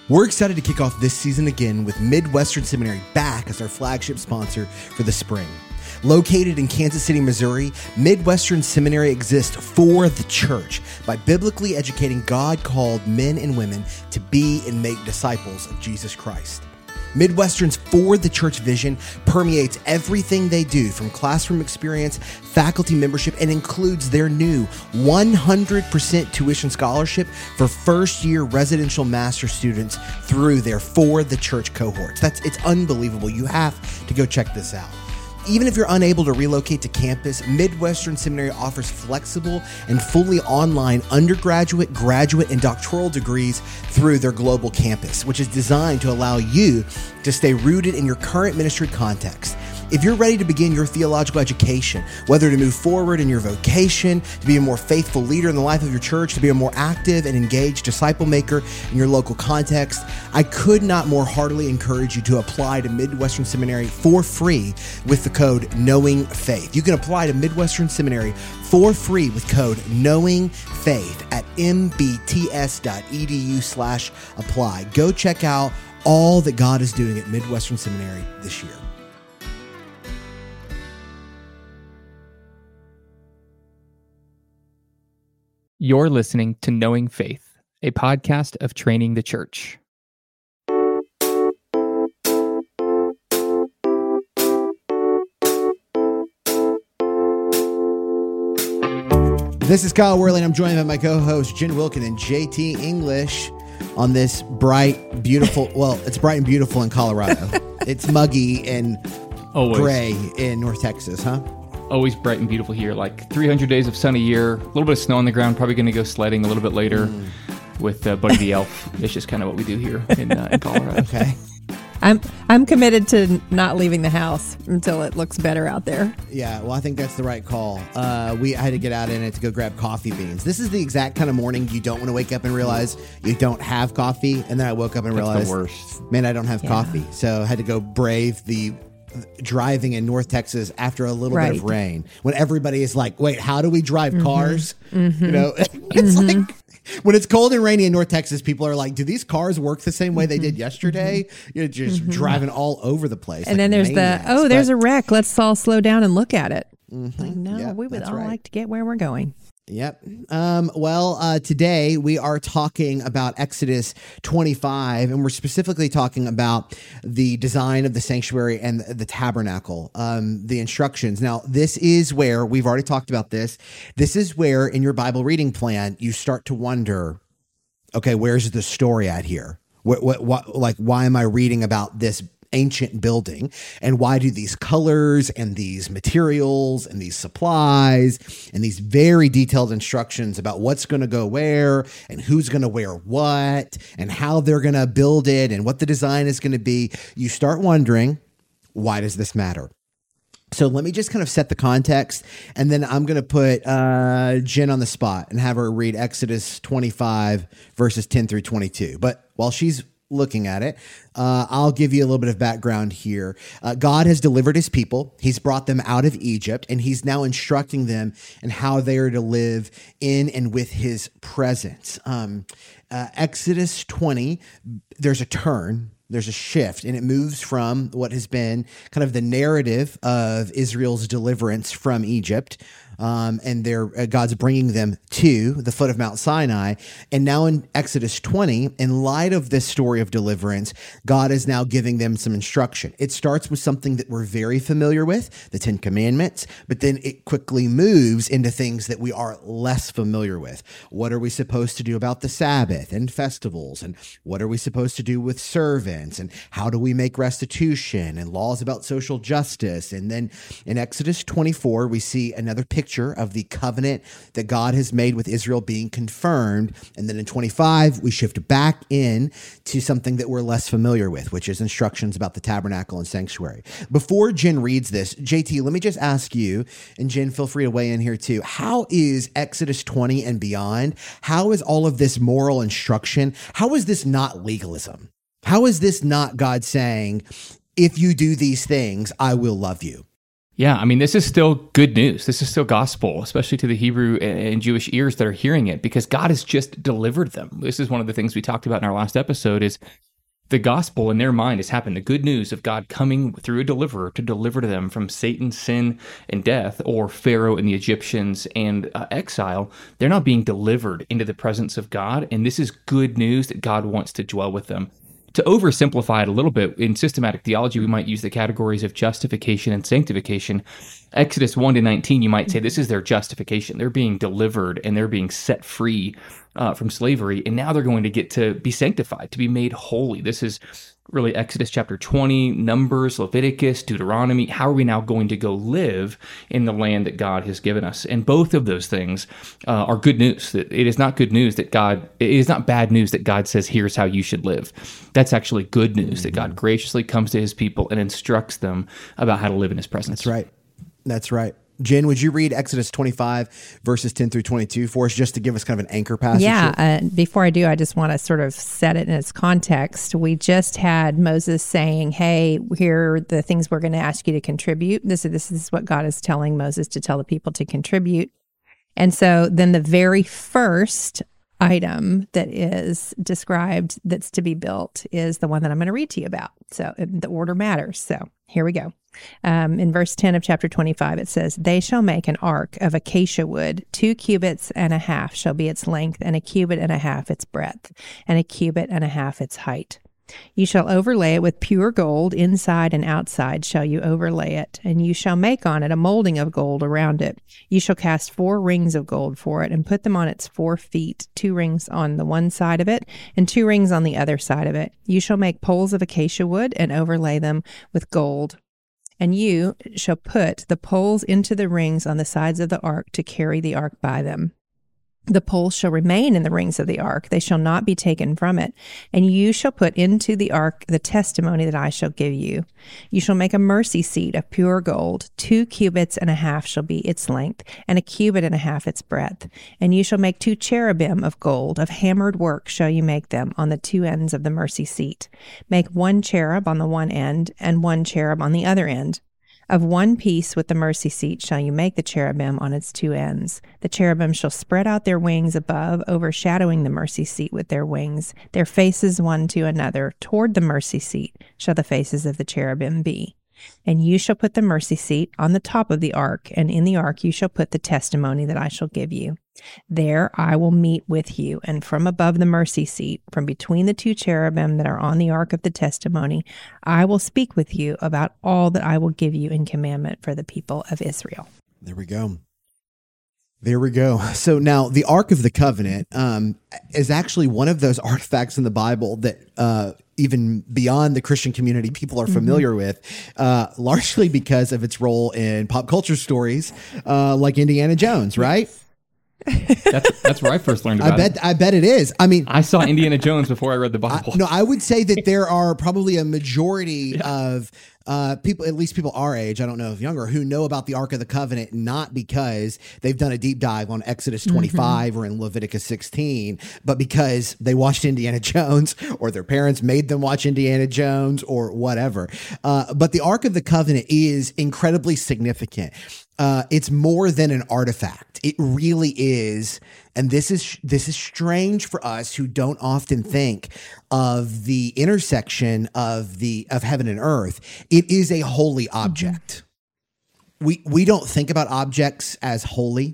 We're excited to kick off this season again with Midwestern Seminary back as our flagship sponsor for the spring. Located in Kansas City, Missouri, Midwestern Seminary exists for the church by biblically educating God-called men and women to be and make disciples of Jesus Christ. Midwestern's For the Church vision permeates everything they do, from classroom experience, faculty membership, and includes their new 100% tuition scholarship for first-year residential master students through their For the Church cohorts. It's unbelievable. You have to go check this out. Even if you're unable to relocate to campus, Midwestern Seminary offers flexible and fully online undergraduate, graduate, and doctoral degrees through their global campus, which is designed to allow you to stay rooted in your current ministry context. If you're ready to begin your theological education, whether to move forward in your vocation, to be a more faithful leader in the life of your church, to be a more active and engaged disciple maker in your local context, I could not more heartily encourage you to apply to Midwestern Seminary for free with the code KNOWINGFAITH. You can apply to Midwestern Seminary for free with code KNOWINGFAITH at mbts.edu/apply. Go check out all that God is doing at Midwestern Seminary this year. You're listening to Knowing Faith, a podcast of Training the Church. This is Kyle Worley, and I'm joined by my co-hosts Jen Wilkin and JT English on this bright, beautiful, well, it's bright and beautiful in Colorado. It's muggy and gray in North Texas, huh? Always bright and beautiful here, like 300 days of sun a year, a little bit of snow on the ground, probably going to go sledding a little bit later with Buddy the Elf. It's just kind of what we do here in Colorado. Okay. I'm committed to not leaving the house until it looks better out there. Yeah, well, I think that's the right call. I had to get out in it to go grab coffee beans. This is the exact kind of morning you don't want to wake up and realize you don't have coffee. And then I woke up and realized, the worst. Man, I don't have coffee. So I had to go brave the driving in North Texas after a little bit of rain, when everybody is like, wait, how do we drive cars? You know, it's like when it's cold and rainy in North Texas, people are like, do these cars work the same way they did yesterday? You're just driving all over the place. And then there's there's a wreck. Let's all slow down and look at it. Like, no, we would all like to get where we're going. Yep. Today we are talking about Exodus 25, and we're specifically talking about the design of the sanctuary and the tabernacle, the instructions. Now, this is where we've already talked about this. This is where in your Bible reading plan, you start to wonder, okay, where's the story at here? Why am I reading about this ancient building, and why do these colors and these materials and these supplies and these very detailed instructions about what's going to go where and who's going to wear what and how they're going to build it and what the design is going to be, you start wondering, why does this matter? So let me just kind of set the context, and then I'm going to put Jen on the spot and have her read Exodus 25 verses 10 through 22. But while she's looking at it, I'll give you a little bit of background here. God has delivered his people. He's brought them out of Egypt, and he's now instructing them in how they are to live in and with his presence. Exodus 20, there's a turn. There's a shift, and it moves from what has been kind of the narrative of Israel's deliverance from Egypt, and God's bringing them to the foot of Mount Sinai. And now in Exodus 20, in light of this story of deliverance, God is now giving them some instruction. It starts with something that we're very familiar with, the 10 Commandments, but then it quickly moves into things that we are less familiar with. What are we supposed to do about the Sabbath and festivals? And what are we supposed to do with servants? And how do we make restitution and laws about social justice? And then in Exodus 24, we see another picture of the covenant that God has made with Israel being confirmed. And then in 25, we shift back in to something that we're less familiar with, which is instructions about the tabernacle and sanctuary. Before Jen reads this, JT, let me just ask you, and Jen, feel free to weigh in here too. How is Exodus 20 and beyond? How is all of this moral instruction? How is this not legalism? How is this not God saying, if you do these things, I will love you? Yeah, I mean, this is still good news. This is still gospel, especially to the Hebrew and Jewish ears that are hearing it, because God has just delivered them. This is one of the things we talked about in our last episode is the gospel in their mind has happened. The good news of God coming through a deliverer to deliver to them from Satan, sin, and death, or Pharaoh and the Egyptians and exile. They're now being delivered into the presence of God, and this is good news that God wants to dwell with them. To oversimplify it a little bit, in systematic theology, we might use the categories of justification and sanctification. Exodus 1-19, you might say this is their justification. They're being delivered and they're being set free from slavery, and now they're going to get to be sanctified, to be made holy. This is really Exodus chapter 20, Numbers, Leviticus, Deuteronomy. How are we now going to go live in the land that God has given us? And both of those things are good news. It is not good news that it is not bad news that God says, here's how you should live. That's actually good news that God graciously comes to his people and instructs them about how to live in his presence. That's right. That's right. Jen, would you read Exodus 25, verses 10 through 22 for us, just to give us kind of an anchor passage? Yeah. Before I do, I just want to sort of set it in its context. We just had Moses saying, hey, here are the things we're going to ask you to contribute. This is what God is telling Moses to tell the people to contribute. And so then the very first item that is described that's to be built is the one that I'm going to read to you about. So the order matters. So here we go. In verse 10 of chapter 25, it says, they shall make an ark of acacia wood. 2 cubits and a half shall be its length, and 1.5 cubits its breadth, and 1.5 cubits its height. You shall overlay it with pure gold, inside and outside shall you overlay it, and you shall make on it a molding of gold around it. You shall cast 4 rings of gold for it, and put them on its 4 feet, 2 rings on the one side of it, and 2 rings on the other side of it. You shall make poles of acacia wood, and overlay them with gold. And you shall put the poles into the rings on the sides of the ark to carry the ark by them. The poles shall remain in the rings of the ark. They shall not be taken from it. And you shall put into the ark the testimony that I shall give you. You shall make a mercy seat of pure gold. 2.5 cubits shall be its length, and 1.5 cubits its breadth. And you shall make 2 cherubim of gold. Of hammered work shall you make them on the 2 ends of the mercy seat. Make 1 cherub on the one end, and 1 cherub on the other end. Of one piece with the mercy seat shall you make the cherubim on its 2 ends. The cherubim shall spread out their wings above, overshadowing the mercy seat with their wings. Their faces one to another, toward the mercy seat shall the faces of the cherubim be. And you shall put the mercy seat on the top of the ark, and in the ark you shall put the testimony that I shall give you. There I will meet with you, and from above the mercy seat, from between the 2 cherubim that are on the ark of the testimony, I will speak with you about all that I will give you in commandment for the people of Israel. There we go. There we go. So now the Ark of the Covenant is actually one of those artifacts in the Bible that even beyond the Christian community, people are familiar with, largely because of its role in pop culture stories like Indiana Jones, right? That's where I first learned about it. I bet it is. I mean, I saw Indiana Jones before I read the Bible. I would say that there are probably a majority of people, at least people our age, I don't know if younger, who know about the Ark of the Covenant, not because they've done a deep dive on Exodus 25 or in Leviticus 16, but because they watched Indiana Jones or their parents made them watch Indiana Jones or whatever. But the Ark of the Covenant is incredibly significant. It's more than an artifact. It really is. And this is strange for us who don't often think of the intersection of heaven and earth. It is a holy object. We don't think about objects as holy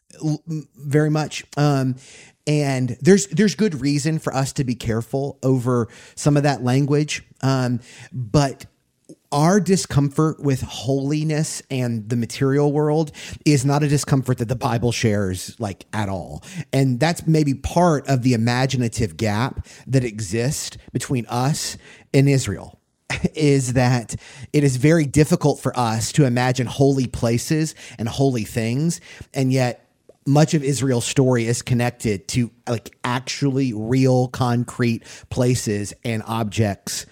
very much. And there's good reason for us to be careful over some of that language. But our discomfort with holiness and the material world is not a discomfort that the Bible shares like at all. And that's maybe part of the imaginative gap that exists between us and Israel, is that it is very difficult for us to imagine holy places and holy things. And yet much of Israel's story is connected to like actually real concrete places and objects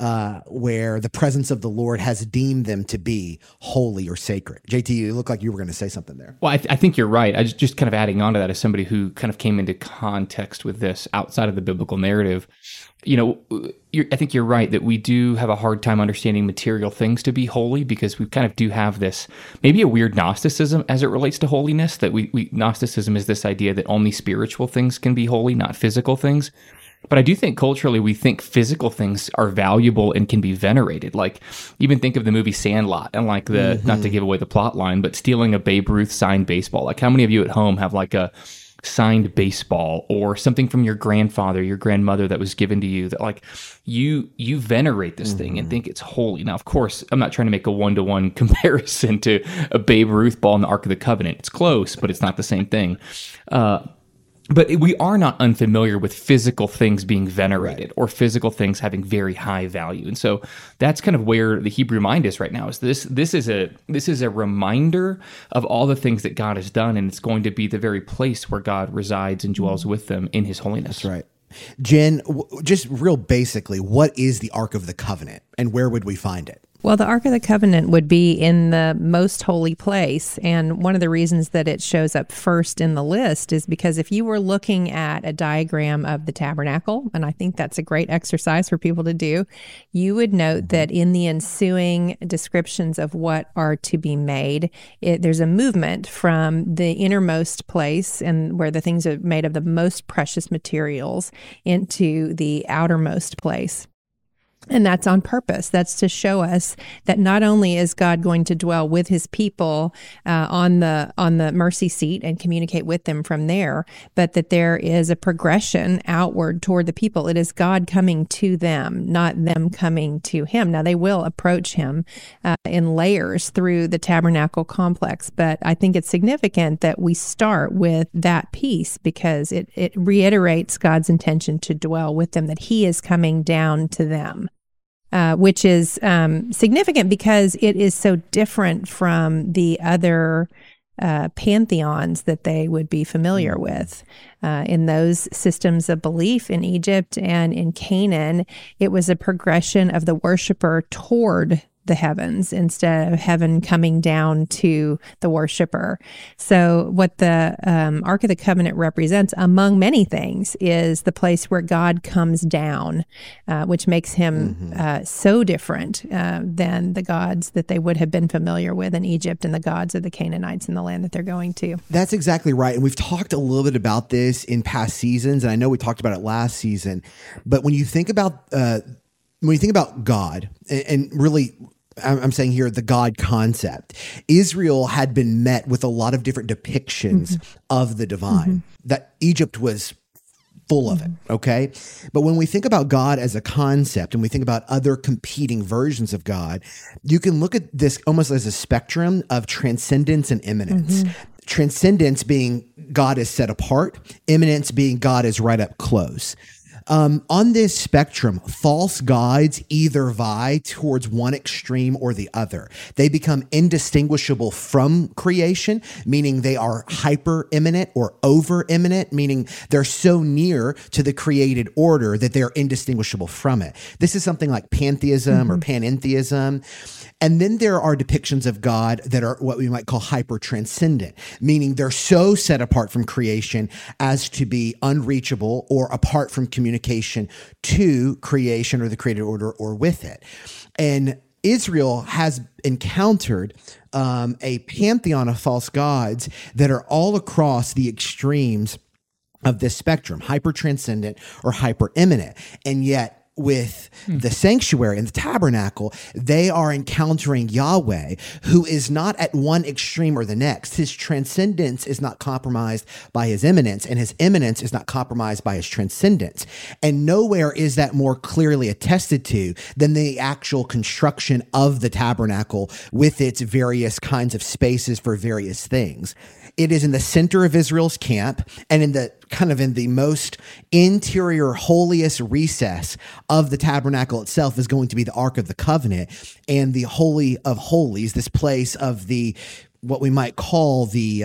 where the presence of the Lord has deemed them to be holy or sacred. JT, you look like you were going to say something there. Well, I think you're right. I just kind of adding on to that as somebody who kind of came into context with this outside of the biblical narrative. You know, I think you're right that we do have a hard time understanding material things to be holy, because we kind of do have this, maybe a weird Gnosticism as it relates to holiness, that Gnosticism is this idea that only spiritual things can be holy, not physical things. But I do think culturally we think physical things are valuable and can be venerated. Like, even think of the movie Sandlot and like not to give away the plot line, but stealing a Babe Ruth signed baseball. Like, how many of you at home have like a signed baseball or something from your grandfather, your grandmother that was given to you, that like you venerate this thing and think it's holy? Now, of course, I'm not trying to make a one-to-one comparison to a Babe Ruth ball in the Ark of the Covenant. It's close, but it's not the same thing. But we are not unfamiliar with physical things being venerated, or physical things having very high value. And so that's kind of where the Hebrew mind is right now. Is this is a reminder of all the things that God has done, and it's going to be the very place where God resides and dwells with them in his holiness. That's right. Jen, just real basically, what is the Ark of the Covenant, and where would we find it? Well, the Ark of the Covenant would be in the most holy place. And one of the reasons that it shows up first in the list is because if you were looking at a diagram of the tabernacle, and I think that's a great exercise for people to do, you would note that in the ensuing descriptions of what are to be made, there's a movement from the innermost place, and where the things are made of the most precious materials, into the outermost place. And that's on purpose. That's to show us that not only is God going to dwell with his people on the mercy seat and communicate with them from there, but that there is a progression outward toward the people. It is God coming to them, not them coming to him. Now, they will approach him in layers through the tabernacle complex, but I think it's significant that we start with that piece, because it reiterates God's intention to dwell with them, that he is coming down to them. Which is significant because it is so different from the other pantheons that they would be familiar with. In those systems of belief in Egypt and in Canaan, it was a progression of the worshiper toward the heavens instead of heaven coming down to the worshiper. So what the Ark of the Covenant represents, among many things, is the place where God comes down, which makes him so different than the gods that they would have been familiar with in Egypt and the gods of the Canaanites in the land that they're going to. That's exactly right. And we've talked a little bit about this in past seasons, and I know we talked about it last season, but when you think about God, and really, I'm saying here, the God concept, Israel had been met with a lot of different depictions of the divine, that Egypt was full of it, okay? But when we think about God as a concept, and we think about other competing versions of God, you can look at this almost as a spectrum of transcendence and immanence. Transcendence being God is set apart, immanence being God is right up close. On this spectrum, false gods either vie towards one extreme or the other. They become indistinguishable from creation, meaning they are hyper immanent, or over immanent, meaning they're so near to the created order that they're indistinguishable from it. This is something like pantheism or panentheism. And then there are depictions of God that are what we might call hyper-transcendent, meaning they're so set apart from creation as to be unreachable or apart from communication to creation or the created order or with it. And Israel has encountered a pantheon of false gods that are all across the extremes of this spectrum, hyper-transcendent or hyper-immanent. And yet, with the sanctuary and the tabernacle, they are encountering Yahweh, who is not at one extreme or the next. His transcendence is not compromised by his immanence, and his immanence is not compromised by his transcendence. And nowhere is that more clearly attested to than the actual construction of the tabernacle with its various kinds of spaces for various things. It is in the center of Israel's camp, and in the most interior, holiest recess of the tabernacle itself is going to be the Ark of the Covenant, and the Holy of Holies, this place of what we might call the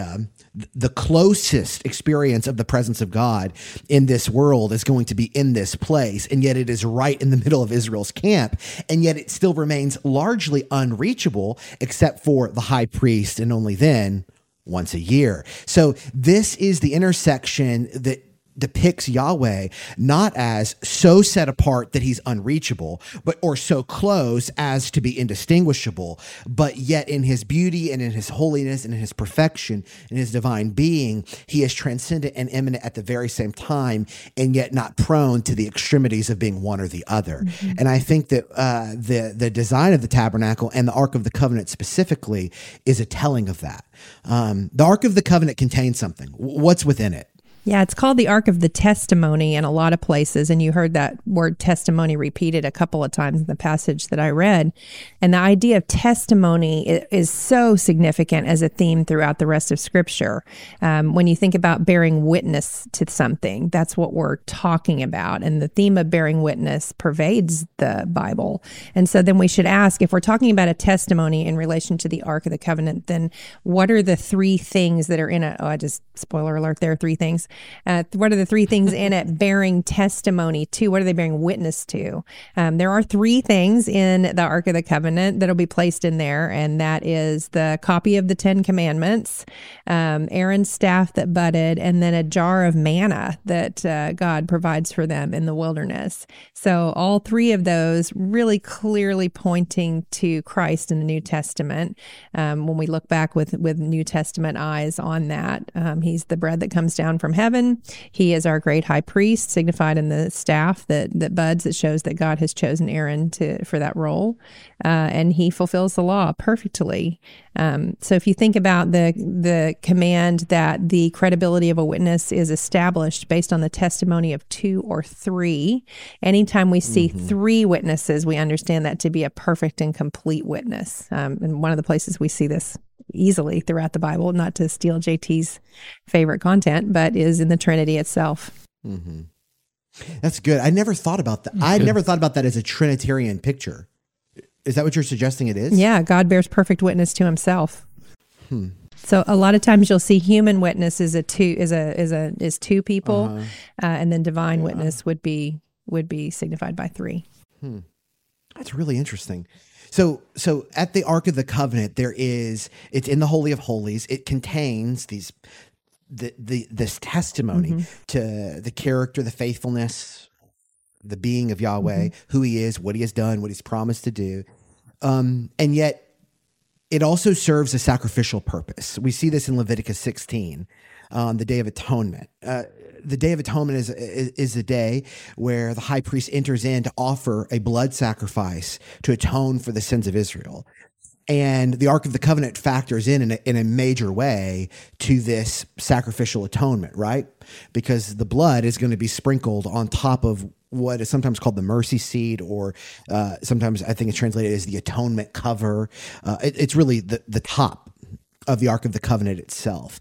closest experience of the presence of God in this world, is going to be in this place. And yet it is right in the middle of Israel's camp. And yet it still remains largely unreachable, except for the high priest, and only then once a year. So this is the intersection that depicts Yahweh not as so set apart that he's unreachable, or so close as to be indistinguishable, but yet in his beauty and in his holiness and in his perfection and his divine being, he is transcendent and immanent at the very same time, and yet not prone to the extremities of being one or the other. Mm-hmm. And I think that the design of the tabernacle and the Ark of the Covenant specifically is a telling of that. The Ark of the Covenant contains something. What's within it? Yeah, it's called the Ark of the Testimony in a lot of places. And you heard that word testimony repeated a couple of times in the passage that I read. And the idea of testimony is so significant as a theme throughout the rest of Scripture. When you think about bearing witness to something, that's what we're talking about. And the theme of bearing witness pervades the Bible. And so then we should ask, if we're talking about a testimony in relation to the Ark of the Covenant, then what are the three things that are in it? Spoiler alert, there are three things. What are the three things in it bearing testimony to? What are they bearing witness to? There are three things in the Ark of the Covenant that'll be placed in there, and that is the copy of the Ten Commandments, Aaron's staff that budded, and then a jar of manna that God provides for them in the wilderness. So all three of those really clearly pointing to Christ in the New Testament. When we look back with New Testament eyes on that, he's the bread that comes down from heaven. He is our great high priest, signified in the staff that buds, that shows that God has chosen Aaron for that role. And he fulfills the law perfectly. So if you think about the command that the credibility of a witness is established based on the testimony of two or three, anytime we see three witnesses, we understand that to be a perfect and complete witness. And one of the places we see this easily throughout the Bible, not to steal JT's favorite content, but is in the Trinity itself. Mm-hmm. That's good. I never thought about that. I never thought about that as a Trinitarian picture. Is that what you're suggesting it is? Yeah, God bears perfect witness to himself. So a lot of times you'll see human witness is two people, and then divine witness would be signified by three. That's really interesting. So at the Ark of the Covenant, it's in the Holy of Holies. It contains this testimony to the character, the faithfulness, the being of Yahweh, who he is, what he has done, what he's promised to do. And yet it also serves a sacrificial purpose. We see this in Leviticus 16, the Day of Atonement. The Day of Atonement is a day where the high priest enters in to offer a blood sacrifice to atone for the sins of Israel. And the Ark of the Covenant factors in a major way to this sacrificial atonement, right? Because the blood is going to be sprinkled on top of what is sometimes called the mercy seat, or sometimes I think it's translated as the atonement cover. It's really the top of the Ark of the Covenant itself.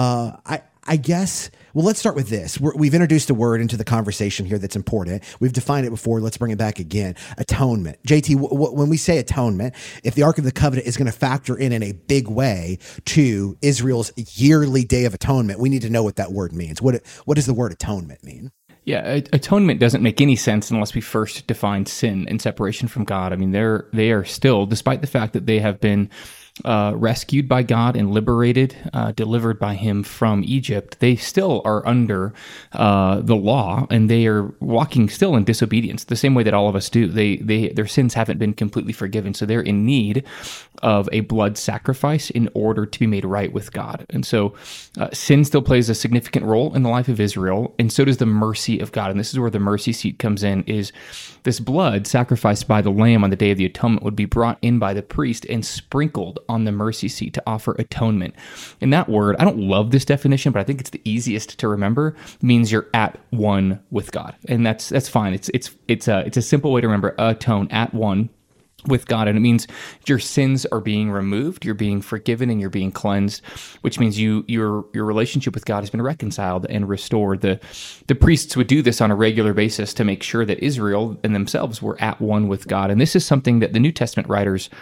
I guess, well, let's start with this. We've introduced a word into the conversation here that's important. We've defined it before. Let's bring it back again. Atonement. JT, when we say atonement, if the Ark of the Covenant is going to factor in a big way to Israel's yearly Day of Atonement, we need to know what that word means. What does the word atonement mean? Yeah, atonement doesn't make any sense unless we first define sin and separation from God. I mean, they are still, despite the fact that they have been rescued by God and liberated, delivered by him from Egypt, they still are under the law, and they are walking still in disobedience, the same way that all of us do. Their sins haven't been completely forgiven, so they're in need of a blood sacrifice in order to be made right with God. And so sin still plays a significant role in the life of Israel, and so does the mercy of God. And this is where the mercy seat comes in, is this blood sacrificed by the lamb on the Day of the Atonement would be brought in by the priest and sprinkled on the mercy seat to offer atonement. And that word, I don't love this definition, but I think it's the easiest to remember, means you're at one with God. And that's fine. It's a simple way to remember: atone, at one with God. And it means your sins are being removed, you're being forgiven, and you're being cleansed, which means your relationship with God has been reconciled and restored. The priests would do this on a regular basis to make sure that Israel and themselves were at one with God. And this is something that the New Testament writers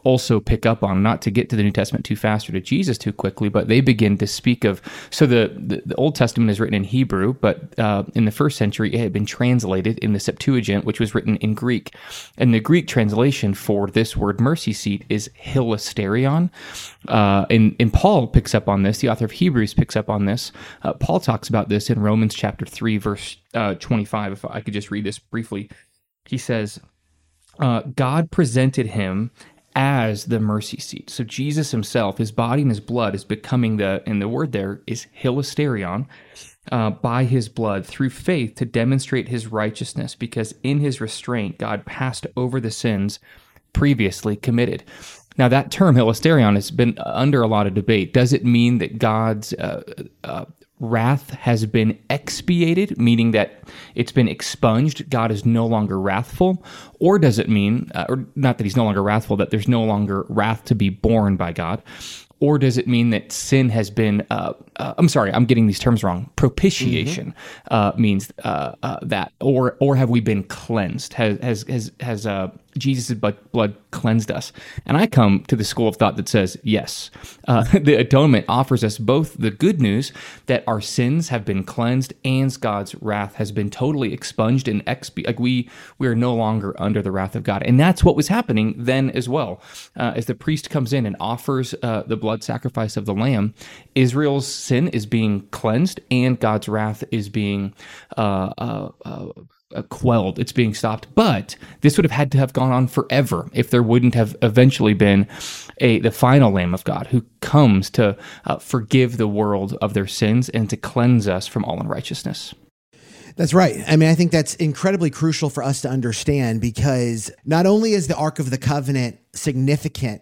also pick up on, not to get to the New Testament too fast or to Jesus too quickly, but they begin to speak of, so the Old Testament is written in Hebrew, but in the first century it had been translated in the Septuagint, which was written in Greek. And the Greek translation for this word mercy seat is hilasterion. And Paul picks up on this, the author of Hebrews picks up on this. Paul talks about this in Romans chapter 3, verse 25. If I could just read this briefly. He says, God presented him as the mercy seat. So Jesus himself, his body and his blood is becoming and the word there is hilasterion, by his blood through faith to demonstrate his righteousness, because in his restraint, God passed over the sins previously committed. Now, that term hilasterion has been under a lot of debate. Does it mean that God's wrath has been expiated, meaning that it's been expunged, God is no longer wrathful? Or does it mean, or not that he's no longer wrathful, that there's no longer wrath to be borne by God? Or does it mean that sin has been, I'm sorry, I'm getting these terms wrong. Propitiation means that, or have we been cleansed? Has Jesus' blood cleansed us? And I come to the school of thought that says, yes. The atonement offers us both the good news that our sins have been cleansed and God's wrath has been totally expunged and like we are no longer under the wrath of God. And that's what was happening then as well. As the priest comes in and offers the blood sacrifice of the lamb, Israel's sin is being cleansed and God's wrath is being quelled. It's being stopped. But this would have had to have gone on forever if there wouldn't have eventually been the final Lamb of God who comes to forgive the world of their sins and to cleanse us from all unrighteousness. That's right. I mean, I think that's incredibly crucial for us to understand, because not only is the Ark of the Covenant significant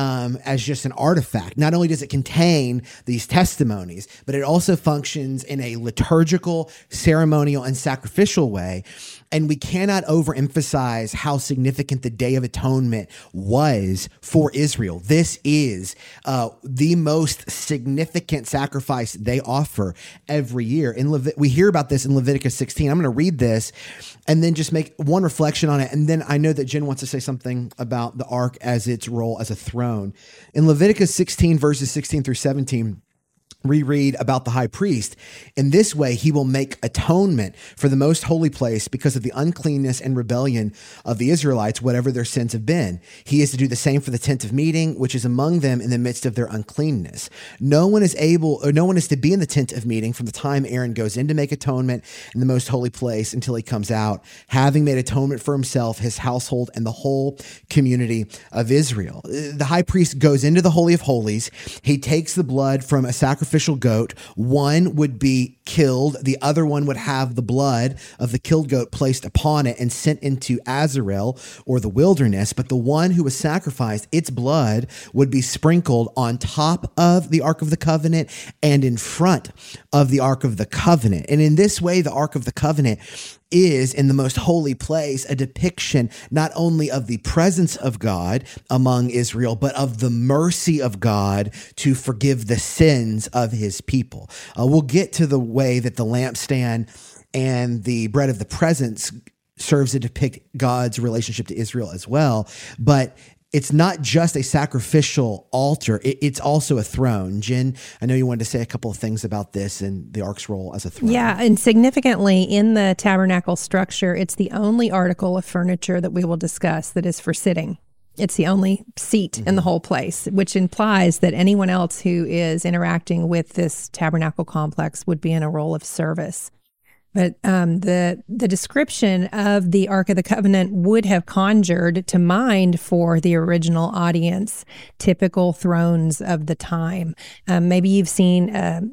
as just an artifact, not only does it contain these testimonies, but it also functions in a liturgical, ceremonial, and sacrificial way. And we cannot overemphasize how significant the Day of Atonement was for Israel. This is the most significant sacrifice they offer every year. We hear about this in Leviticus 16. I'm going to read this and then just make one reflection on it. And then I know that Jen wants to say something about the Ark as its role as a throne. In Leviticus 16, verses 16 through 17, we read about the high priest. In this way, he will make atonement for the most holy place because of the uncleanness and rebellion of the Israelites, whatever their sins have been. He is to do the same for the tent of meeting, which is among them in the midst of their uncleanness. No one is to be in the tent of meeting from the time Aaron goes in to make atonement in the most holy place until he comes out, having made atonement for himself, his household, and the whole community of Israel. The high priest goes into the Holy of Holies. He takes the blood from a sacrificial goat. One would be killed. The other one would have the blood of the killed goat placed upon it and sent into Azarel, or the wilderness. But the one who was sacrificed, its blood would be sprinkled on top of the Ark of the Covenant and in front of the Ark of the Covenant. And in this way, the Ark of the Covenant is, in the most holy place, a depiction not only of the presence of God among Israel, but of the mercy of God to forgive the sins of his people. We'll get to the way that the lampstand and the bread of the presence serves to depict God's relationship to Israel as well. But it's not just a sacrificial altar. It's also a throne. Jen, I know you wanted to say a couple of things about this and the ark's role as a throne. Yeah, and significantly in the tabernacle structure, it's the only article of furniture that we will discuss that is for sitting. It's the only seat in the whole place, which implies that anyone else who is interacting with this tabernacle complex would be in a role of service. But the description of the Ark of the Covenant would have conjured to mind for the original audience typical thrones of the time. Maybe you've seen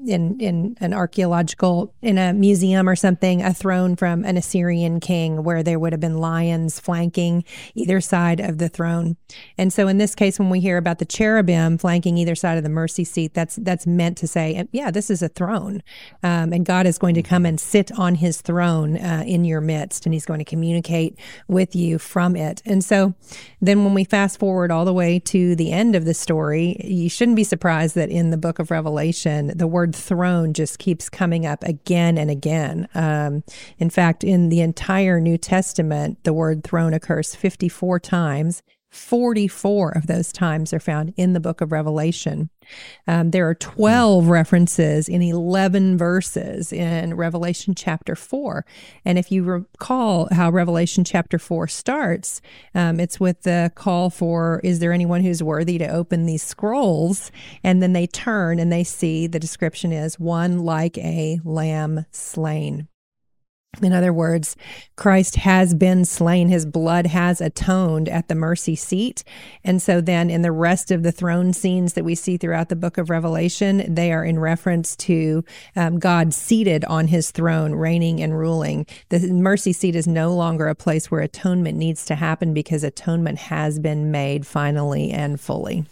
in an archaeological, in a museum or something, a throne from an Assyrian king where there would have been lions flanking either side of the throne. And so in this case, when we hear about the cherubim flanking either side of the mercy seat, that's meant to say, yeah, this is a throne. And God is going to come and sit on his throne in your midst, and he's going to communicate with you from it. And so then when we fast forward all the way to the end of the story, you shouldn't be surprised that in the book of Revelation, the word throne just keeps coming up again and again. In fact, in the entire New Testament, the word throne occurs 54 times. 44 of those times are found in the book of Revelation. There are 12 references in 11 verses in Revelation chapter 4. And if you recall how Revelation chapter 4 starts, it's with the call for, is there anyone who's worthy to open these scrolls? And then they turn and they see, the description is one like a lamb slain. In other words, Christ has been slain. His blood has atoned at the mercy seat. And so then in the rest of the throne scenes that we see throughout the book of Revelation, they are in reference to God seated on his throne, reigning and ruling. The mercy seat is no longer a place where atonement needs to happen because atonement has been made finally and fully.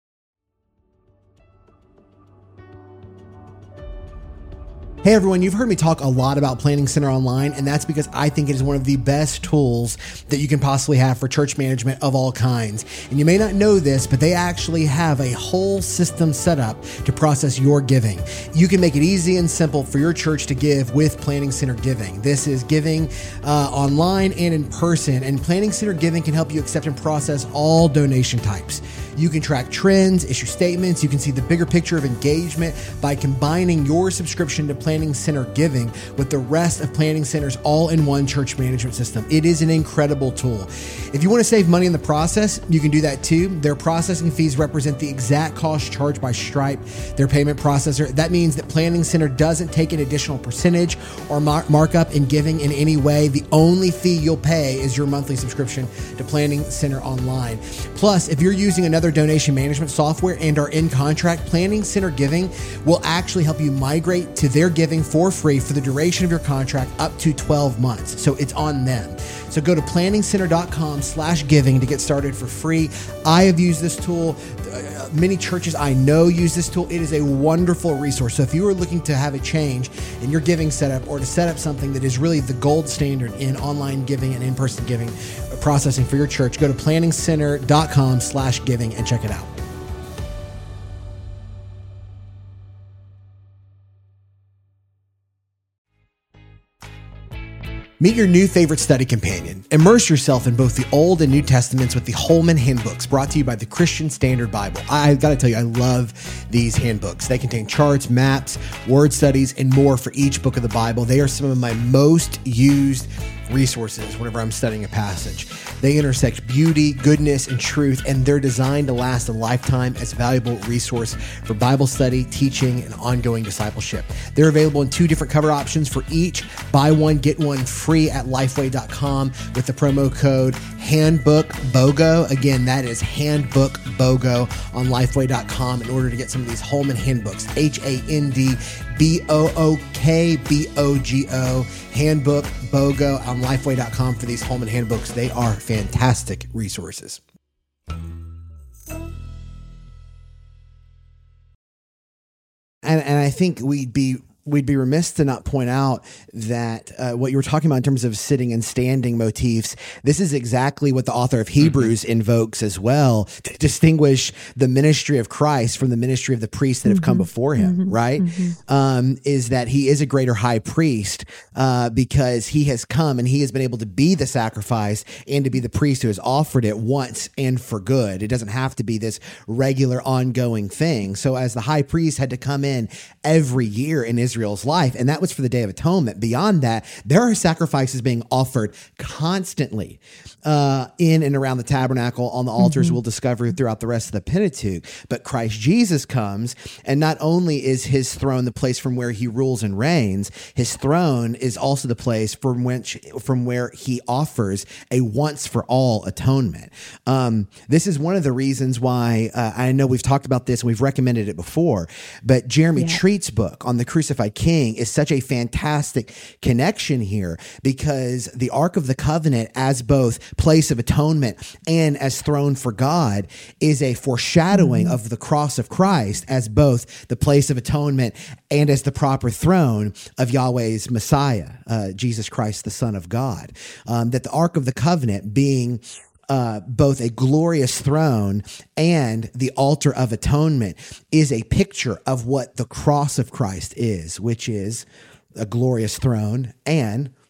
Hey everyone, you've heard me talk a lot about Planning Center Online, and that's because I think it is one of the best tools that you can possibly have for church management of all kinds. And you may not know this, but they actually have a whole system set up to process your giving. You can make it easy and simple for your church to give with Planning Center Giving. This is giving online and in person, and Planning Center Giving can help you accept and process all donation types. You can track trends, issue statements. You can see the bigger picture of engagement by combining your subscription to Planning Center Giving with the rest of Planning Center's all-in-one church management system. It is an incredible tool. If you want to save money in the process, you can do that too. Their processing fees represent the exact cost charged by Stripe, their payment processor. That means that Planning Center doesn't take an additional percentage or markup in giving in any way. The only fee you'll pay is your monthly subscription to Planning Center Online. Plus, if you're using another donation management software and are in contract, Planning Center Giving will actually help you migrate to their giving for free for the duration of your contract up to 12 months. So it's on them. So go to planningcenter.com/giving to get started for free. I have used this tool. Many churches I know use this tool. It is a wonderful resource. So if you are looking to have a change in your giving setup or to set up something that is really the gold standard in online giving and in-person giving processing for your church, go to planningcenter.com/giving and check it out. Meet your new favorite study companion. Immerse yourself in both the Old and New Testaments with the Holman Handbooks, brought to you by the Christian Standard Bible. I've got to tell you, I love these handbooks. They contain charts, maps, word studies, and more for each book of the Bible. They are some of my most used resources whenever I'm studying a passage. They intersect beauty, goodness, and truth, and they're designed to last a lifetime as a valuable resource for Bible study, teaching, and ongoing discipleship. They're available in 2 different cover options for each. Buy one, get one free at Lifeway.com with the promo code HandbookBOGO. Again, that is HandbookBOGO on Lifeway.com in order to get some of these Holman Handbooks. HandbookBOGO. Handbook BOGO on Lifeway.com for these Holman Handbooks. They are fantastic resources. And I think we'd be remiss to not point out that what you were talking about in terms of sitting and standing motifs, this is exactly what the author of Hebrews invokes as well, to distinguish the ministry of Christ from the ministry of the priests that have come before him, right? Is that he is a greater high priest because he has come and he has been able to be the sacrifice and to be the priest who has offered it once and for good. It doesn't have to be this regular ongoing thing. So as the high priest had to come in every year in Israel's life, and that was for the Day of Atonement. Beyond that, there are sacrifices being offered constantly in and around the tabernacle, on the altars we'll discover throughout the rest of the Pentateuch. But Christ Jesus comes, and not only is his throne the place from where he rules and reigns, his throne is also the place from where he offers a once for all atonement. This is one of the reasons why I know we've talked about this and we've recommended it before, but Jeremy Treat's book on the Crucified King is such a fantastic connection here, because the Ark of the Covenant, as both place of atonement and as throne for God, is a foreshadowing of the cross of Christ as both the place of atonement and as the proper throne of Yahweh's Messiah, Jesus Christ, the Son of God. That the Ark of the Covenant being both a glorious throne and the altar of atonement is a picture of what the cross of Christ is, which is a glorious throne and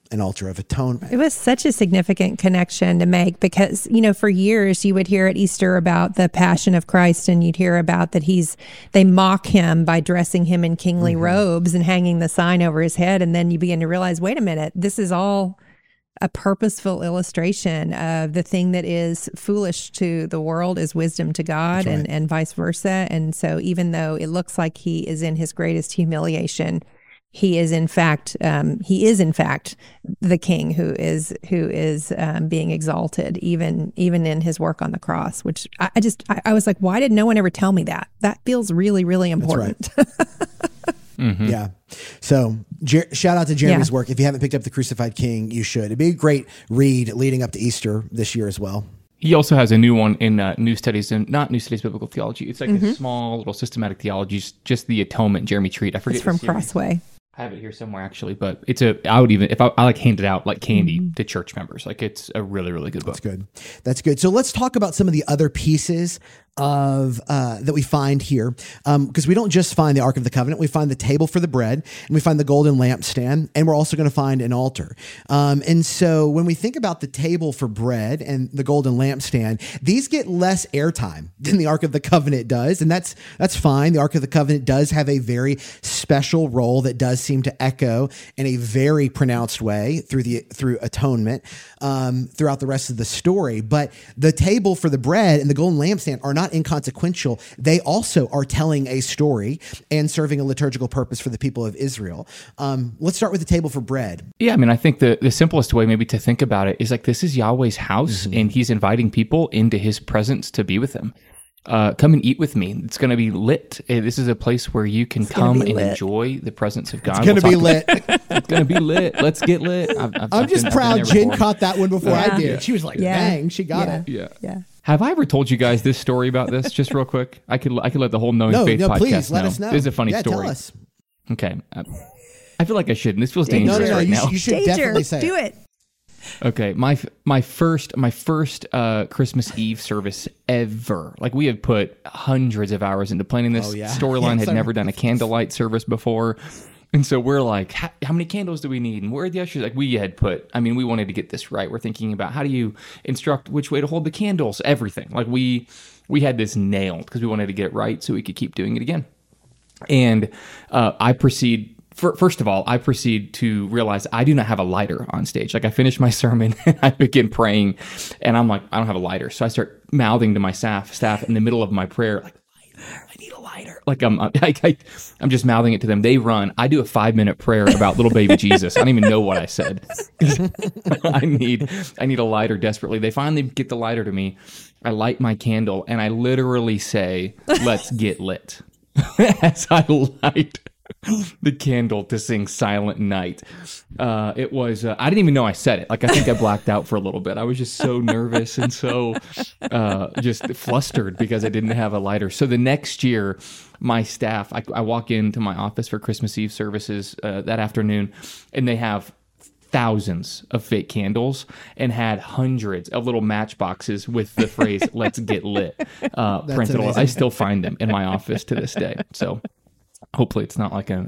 an altar of atonement. It was such a significant connection to make because, for years you would hear at Easter about the Passion of Christ, and you'd hear about that they mock him by dressing him in kingly robes and hanging the sign over his head. And then you begin to realize, wait a minute, this is all a purposeful illustration of the thing that is foolish to the world is wisdom to God, right. and vice versa. And so even though it looks like he is in his greatest humiliation, he is in fact the king who is being exalted even in his work on the cross, which I was like, why did no one ever tell me that? That feels really, really important. That's right. Yeah. So shout out to Jeremy's work. If you haven't picked up The Crucified King, you should. It'd be a great read leading up to Easter this year as well. He also has a new one in New Studies, and not New Studies Biblical Theology. It's like a small little systematic theology, just the atonement. Jeremy Treat. I forget. It's from Crossway. I have it here somewhere actually, but I would even, if I like hand it out like candy to church members. Like it's a really, really good book. That's good. So let's talk about some of the other pieces of that we find here, because we don't just find the Ark of the Covenant. We find the table for the bread, and we find the golden lampstand, and we're also going to find an altar. And so when we think about the table for bread and the golden lampstand, these get less airtime than the Ark of the Covenant does, and that's fine. The Ark of the Covenant does have a very special role that does seem to echo in a very pronounced way through atonement throughout the rest of the story. But the table for the bread and the golden lampstand are not inconsequential. They also are telling a story and serving a liturgical purpose for the people of Israel. Let's start with the table for bread. Yeah, I mean, I think the simplest way maybe to think about it is like this is Yahweh's house, and he's inviting people into his presence to be with him. Come and eat with me. It's going to be lit. This is a place where you can come and enjoy the presence of God. It's going to be lit. It's going to be lit. Let's get lit. I'm just proud Jen caught that one before I did. She was like, dang, she got it. Yeah. Have I ever told you guys this story about this? Just real quick. I could let the whole Knowing Faith podcast please, know. Let us know. This is a funny story. Tell us. Okay. I feel like I shouldn't. This feels dangerous right now. You should definitely say Do it. Okay, my first Christmas Eve service ever. Like we had put hundreds of hours into planning this storyline. Had never done a candlelight service before, and so we're like, how many candles do we need? And where are the ushers? Like we wanted to get this right. We're thinking about how do you instruct which way to hold the candles, everything. Like we had this nailed because we wanted to get it right so we could keep doing it again. And I proceed to realize I do not have a lighter on stage. Like I finish my sermon and I begin praying and I'm like, I don't have a lighter. So I start mouthing to my staff in the middle of my prayer, like, I need a lighter. Like I'm just mouthing it to them. They run. I do a 5-minute prayer about little baby Jesus. I don't even know what I said. I need a lighter desperately. They finally get the lighter to me. I light my candle and I literally say, let's get lit. As I light the candle to sing Silent Night. It was, I didn't even know I said it. Like, I think I blacked out for a little bit. I was just so nervous and so just flustered because I didn't have a lighter. So the next year, my staff, I walk into my office for Christmas Eve services that afternoon, and they have thousands of fake candles and had hundreds of little matchboxes with the phrase, let's get lit, printed all. I still find them in my office to this day. So hopefully it's not like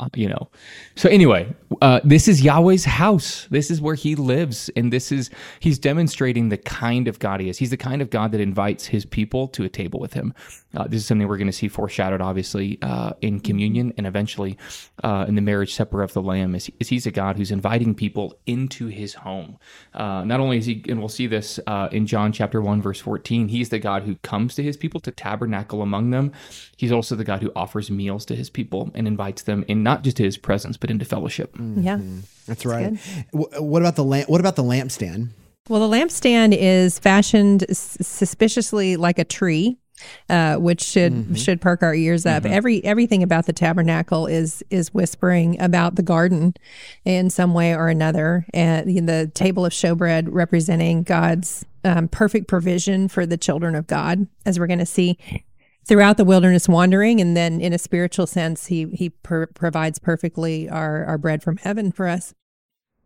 So anyway, this is Yahweh's house. This is where he lives. And he's demonstrating the kind of God he is. He's the kind of God that invites his people to a table with him. This is something we're going to see foreshadowed, obviously, in communion and eventually in the marriage supper of the Lamb. Is he's a God who's inviting people into his home. Not only is he, and we'll see this in John chapter 1, verse 14, he's the God who comes to his people to tabernacle among them. He's also the God who offers meals to his people and invites them in not just to his presence, but into fellowship. Yeah, that's right. What about the lampstand? Well, the lampstand is fashioned suspiciously like a tree, which should perk our ears up. Everything about the tabernacle is whispering about the garden in some way or another. And the table of showbread representing God's perfect provision for the children of God, as we're going to see throughout the wilderness wandering, and then in a spiritual sense, he provides perfectly our bread from heaven for us.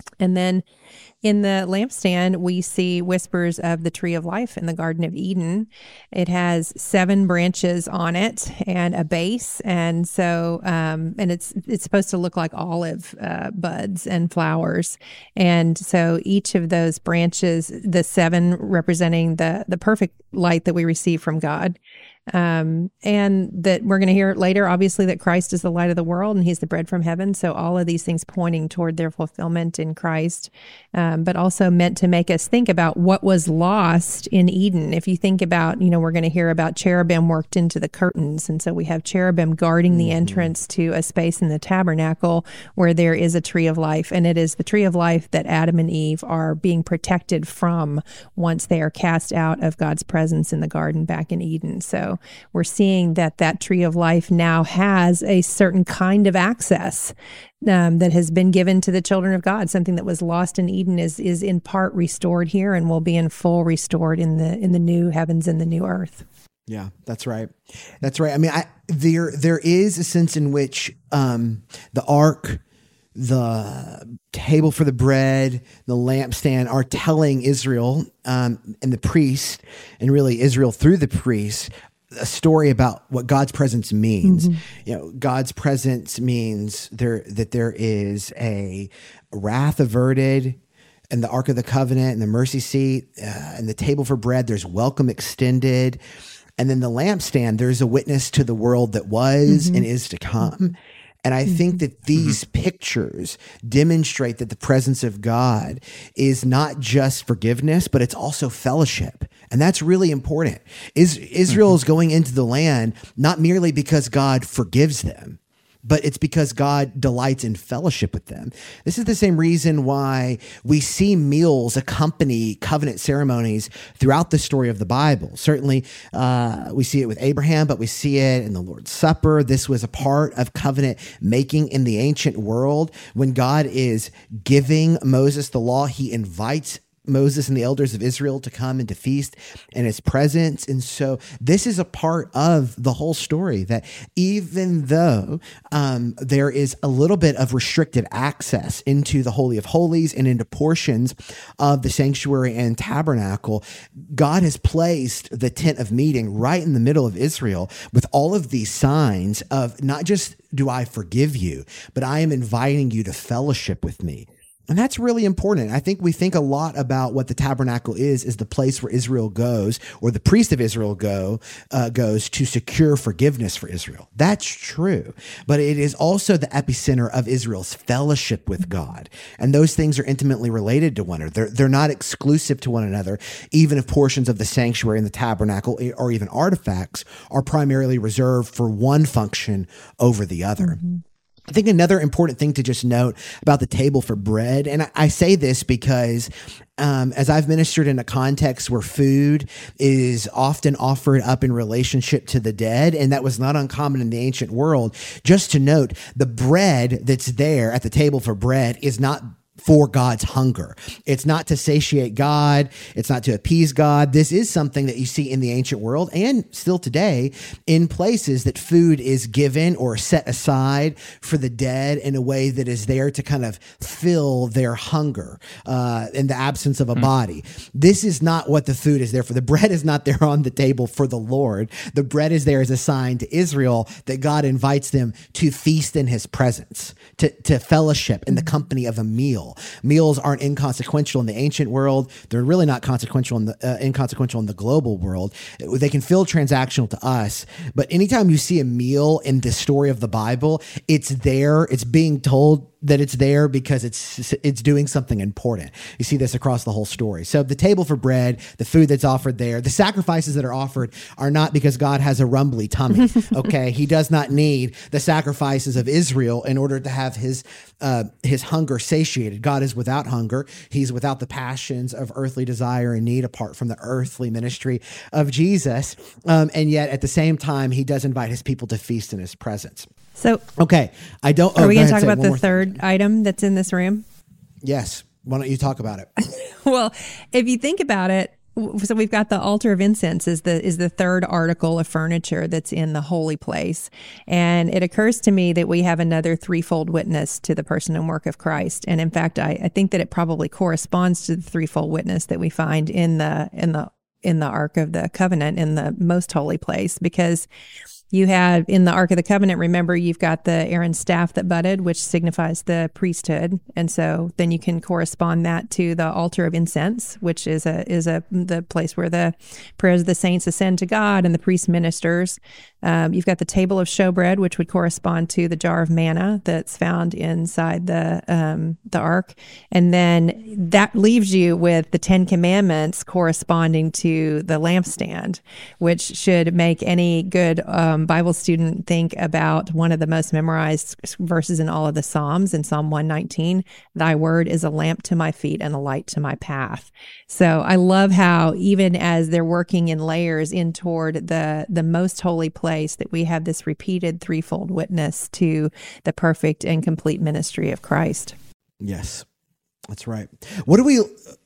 And then in the lampstand, we see whispers of the tree of life in the Garden of Eden. It has 7 branches on it and a base. And so, and it's supposed to look like olive buds and flowers. And so each of those branches, the 7 representing the perfect light that we receive from God. And that we're going to hear later, obviously, that Christ is the light of the world and he's the bread from heaven. So all of these things pointing toward their fulfillment in Christ, but also meant to make us think about what was lost in Eden. If you think about, we're going to hear about cherubim worked into the curtains. And so we have cherubim guarding the entrance to a space in the tabernacle where there is a tree of life. And it is the tree of life that Adam and Eve are being protected from once they are cast out of God's presence in the garden back in Eden. So we're seeing that tree of life now has a certain kind of access that has been given to the children of God. Something that was lost in Eden is in part restored here and will be in full restored in the new heavens and the new earth. Yeah, that's right. That's right. I mean, there is a sense in which the ark, the table for the bread, the lampstand are telling Israel and the priest, and really Israel through the priest, a story about what God's presence means. God's presence means that there is a wrath averted, and the Ark of the Covenant and the mercy seat and the table for bread, there's welcome extended. And then the lampstand, there's a witness to the world that was and is to come. And I think that these pictures demonstrate that the presence of God is not just forgiveness, but it's also fellowship. And that's really important. Israel is going into the land not merely because God forgives them, but it's because God delights in fellowship with them. This is the same reason why we see meals accompany covenant ceremonies throughout the story of the Bible. Certainly, we see it with Abraham, but we see it in the Lord's Supper. This was a part of covenant making in the ancient world. When God is giving Moses the law, he invites Moses and the elders of Israel to come and to feast in his presence. And so this is a part of the whole story, that even though there is a little bit of restricted access into the Holy of Holies and into portions of the sanctuary and tabernacle, God has placed the tent of meeting right in the middle of Israel with all of these signs of not just do I forgive you, but I am inviting you to fellowship with me. And that's really important. I think we think a lot about what the tabernacle is the place where Israel goes, or the priest of Israel goes to secure forgiveness for Israel. That's true. But it is also the epicenter of Israel's fellowship with God. And those things are intimately related to one another. They're not exclusive to one another, even if portions of the sanctuary and the tabernacle or even artifacts are primarily reserved for one function over the other. I think another important thing to just note about the table for bread, and I say this because as I've ministered in a context where food is often offered up in relationship to the dead, and that was not uncommon in the ancient world, just to note, the bread that's there at the table for bread is not for God's hunger. It's not to satiate God. It's not to appease God. This is something that you see in the ancient world and still today in places that food is given or set aside for the dead in a way that is there to kind of fill their hunger in the absence of a body. This is not what the food is there for. The bread is not there on the table for the Lord. The bread is there as a sign to Israel that God invites them to feast in his presence, to fellowship in the company of a meal. Meals aren't inconsequential in the ancient world. They're really not inconsequential in the global world. They can feel transactional to us, but anytime you see a meal in the story of the Bible, it's there. It's being told that it's there because it's doing something important. You see this across the whole story. So the table for bread, the food that's offered there, the sacrifices that are offered are not because God has a rumbly tummy. Okay, he does not need the sacrifices of Israel in order to have his hunger satiated. God is without hunger. He's without the passions of earthly desire and need apart from the earthly ministry of Jesus. And yet at the same time, he does invite his people to feast in his presence. So, okay, I don't. Are we going to talk about the third item that's in this room? Yes. Why don't you talk about it? Well, if you think about it, So we've got the altar of incense is the third article of furniture that's in the holy place. And it occurs to me that we have another threefold witness to the person and work of Christ. And in fact, I think that it probably corresponds to the threefold witness that we find in the Ark of the Covenant in the most holy place, because you have in the Ark of the Covenant, remember, you've got the Aaron's staff that budded, which signifies the priesthood. And so then you can correspond that to the altar of incense, which is the place where the prayers of the saints ascend to God and the priest ministers. You've got the table of showbread, which would correspond to the jar of manna that's found inside the ark. And then that leaves you with the 10 Commandments corresponding to the lampstand, which should make any good Bible student think about one of the most memorized verses in all of the Psalms, in Psalm 119, "Thy word is a lamp to my feet and a light to my path." So I love how even as they're working in layers in toward the most holy place, that we have this repeated threefold witness to the perfect and complete ministry of Christ. Yes, that's right. What do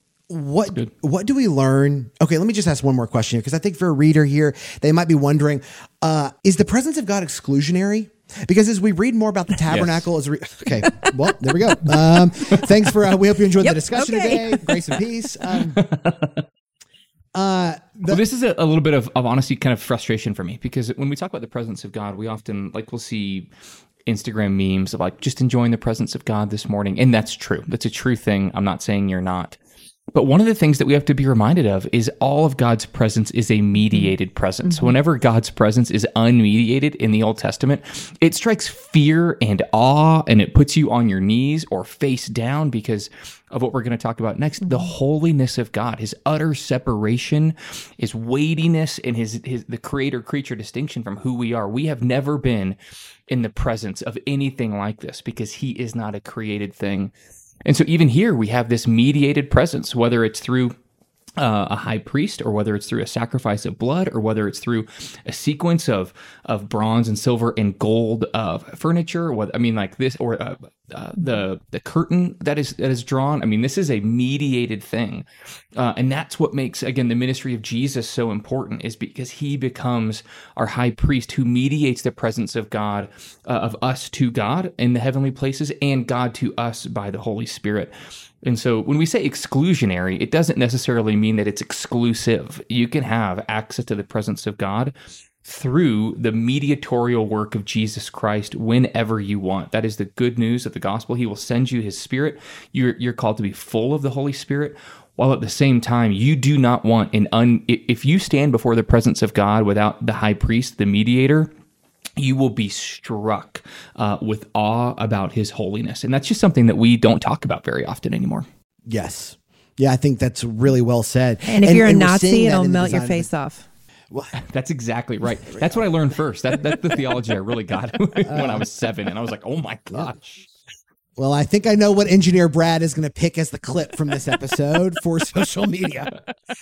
we learn? Okay, let me just ask one more question, because I think for a reader here, they might be wondering, is the presence of God exclusionary? Because as we read more about the tabernacle, okay, well, there we go. Thanks for, we hope you enjoyed the discussion today. Grace and peace. Well, this is a little bit of honesty, kind of frustration for me, because when we talk about the presence of God, we often, we'll see Instagram memes of just enjoying the presence of God this morning. And that's true. That's a true thing. I'm not saying you're not. But one of the things that we have to be reminded of is all of God's presence is a mediated presence. Mm-hmm. Whenever God's presence is unmediated in the Old Testament, it strikes fear and awe, and it puts you on your knees or face down because of what we're going to talk about next. Mm-hmm. The holiness of God, his utter separation, his weightiness, and the creator-creature distinction from who we are. We have never been in the presence of anything like this because he is not a created thing. And so even here, we have this mediated presence, whether it's through a high priest, or whether it's through a sacrifice of blood, or whether it's through a sequence of bronze and silver and gold furniture. The curtain that is drawn. This is a mediated thing, and that's what makes, again, the ministry of Jesus so important, is because he becomes our high priest who mediates the presence of God, of us to God in the heavenly places, and God to us by the Holy Spirit. And so when we say exclusionary, it doesn't necessarily mean that it's exclusive. You can have access to the presence of God through the mediatorial work of Jesus Christ whenever you want. That is the good news of the gospel. He will send you his Spirit. You're called to be full of the Holy Spirit, while at the same time, you do not want if you stand before the presence of God without the high priest, the mediator, you will be struck with awe about his holiness. And that's just something that we don't talk about very often anymore. Yes. Yeah, I think that's really well said. And if you're a Nazi, it'll melt your face off. Well, that's exactly right. That's what I learned first. That's the theology I really got when I was 7. And I was like, oh my gosh. Well, I think I know what engineer Brad is going to pick as the clip from this episode for social media.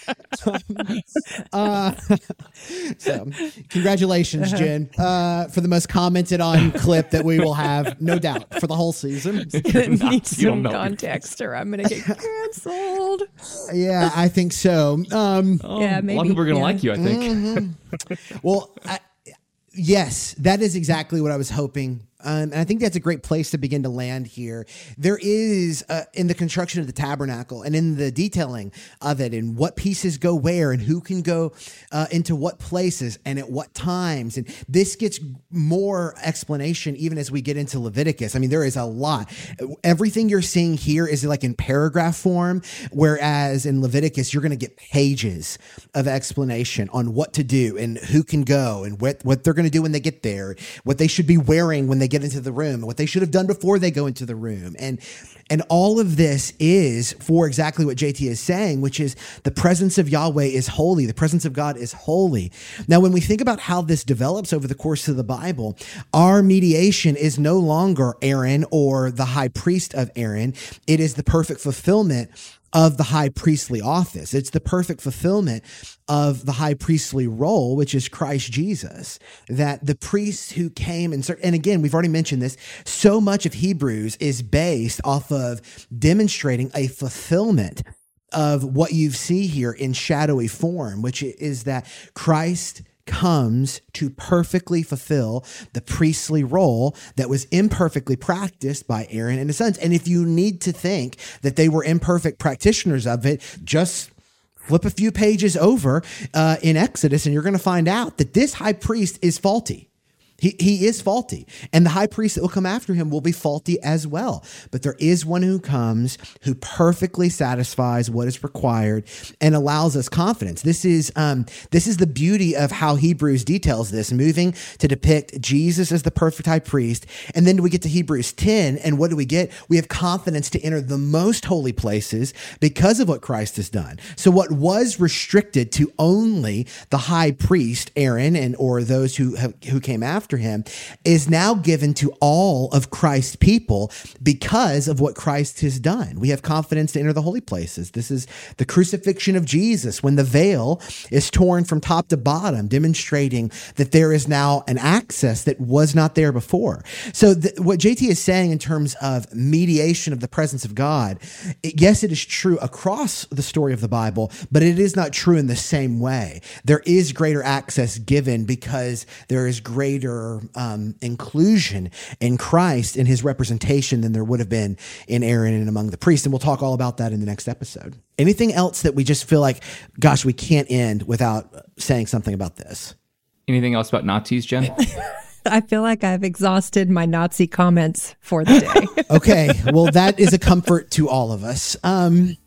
So, congratulations, Jen, for the most commented on clip that we will have, no doubt, for the whole season. It needs some context, or I'm going to get canceled. Yeah, I think so. Yeah, maybe. A lot of people are going to like you, I think. Mm-hmm. Well, yes, that is exactly what I was hoping. And I think that's a great place to begin to land here. There is, in the construction of the tabernacle and in the detailing of it, and what pieces go where and who can go into what places and at what times. And this gets more explanation even as we get into Leviticus. There is a lot. Everything you're seeing here is like in paragraph form, whereas in Leviticus, you're going to get pages of explanation on what to do and who can go and what they're going to do when they get there, what they should be wearing when they get into the room, what they should have done before they go into the room. And all of this is for exactly what JT is saying, which is the presence of Yahweh is holy. The presence of God is holy. Now, when we think about how this develops over the course of the Bible, our mediation is no longer Aaron or the high priest of Aaron. It is the perfect fulfillment of the high priestly office. It's the perfect fulfillment of the high priestly role, which is Christ Jesus, that the priests who came and again, we've already mentioned this, so much of Hebrews is based off of demonstrating a fulfillment of what you see here in shadowy form, which is that Christ comes to perfectly fulfill the priestly role that was imperfectly practiced by Aaron and his sons. And if you need to think that they were imperfect practitioners of it, just flip a few pages over in Exodus, and you're going to find out that this high priest is faulty. He is faulty, and the high priest that will come after him will be faulty as well. But there is one who comes who perfectly satisfies what is required and allows us confidence. This is the beauty of how Hebrews details this, moving to depict Jesus as the perfect high priest. And then we get to Hebrews 10, and what do we get? We have confidence to enter the most holy places because of what Christ has done. So what was restricted to only the high priest, Aaron, or those who came after him, is now given to all of Christ's people because of what Christ has done. We have confidence to enter the holy places. This is the crucifixion of Jesus, when the veil is torn from top to bottom, demonstrating that there is now an access that was not there before. So what JT is saying in terms of mediation of the presence of God, yes, it is true across the story of the Bible, but it is not true in the same way. There is greater access given because there is greater inclusion in Christ in his representation than there would have been in Aaron and among the priests. And we'll talk all about that in the next episode. Anything else that we just feel like, gosh, we can't end without saying something about this? Anything else about Nazis, Jen? I feel like I've exhausted my Nazi comments for the day. Okay. Well, that is a comfort to all of us. In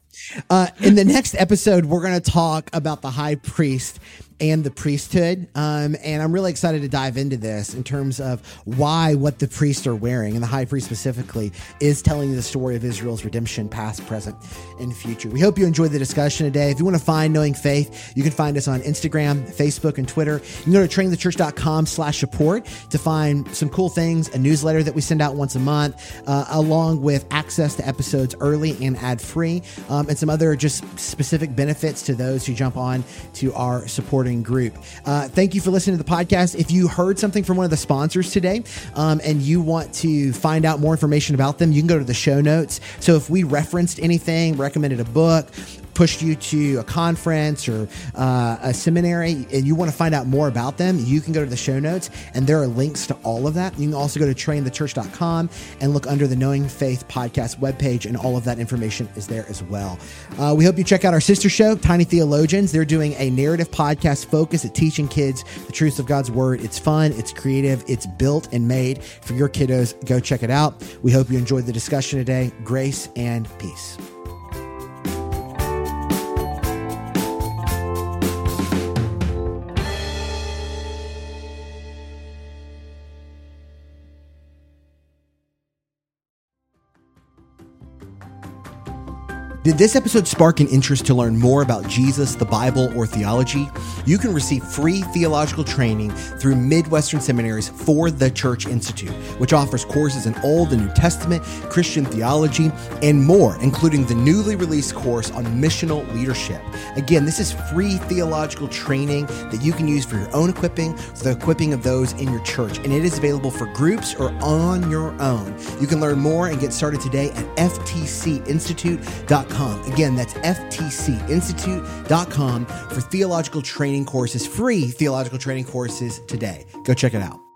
the next episode, we're going to talk about the high priest and the priesthood. And I'm really excited to dive into this in terms of why what the priests are wearing, and the high priest specifically, is telling you the story of Israel's redemption, past, present, and future. We hope you enjoyed the discussion today. If you want to find Knowing Faith, you can find us on Instagram, Facebook, and Twitter. You can go to trainingthechurch.com/support to find some cool things, a newsletter that we send out once a month, along with access to episodes early and ad-free, and some other just specific benefits to those who jump on to our supporting group. Thank you for listening to the podcast. If you heard something from one of the sponsors today, and you want to find out more information about them, you can go to the show notes. So if we referenced anything, recommended a book, pushed you to a conference or a seminary, and you want to find out more about them, you can go to the show notes, and there are links to all of that. You can also go to trainthechurch.com and look under the Knowing Faith podcast webpage, and all of that information is there as well. We hope you check out our sister show, Tiny Theologians. They're doing a narrative podcast focused at teaching kids the truths of God's word. It's fun, it's creative, it's built and made for your kiddos. Go check it out. We hope you enjoyed the discussion today. Grace and peace. Did this episode spark an interest to learn more about Jesus, the Bible, or theology? You can receive free theological training through Midwestern Seminary's For the Church Institute, which offers courses in Old and New Testament, Christian theology, and more, including the newly released course on missional leadership. Again, this is free theological training that you can use for your own equipping, for the equipping of those in your church, and it is available for groups or on your own. You can learn more and get started today at ftcinstitute.com. Again, that's ftcinstitute.com for theological training courses, free theological training courses today. Go check it out.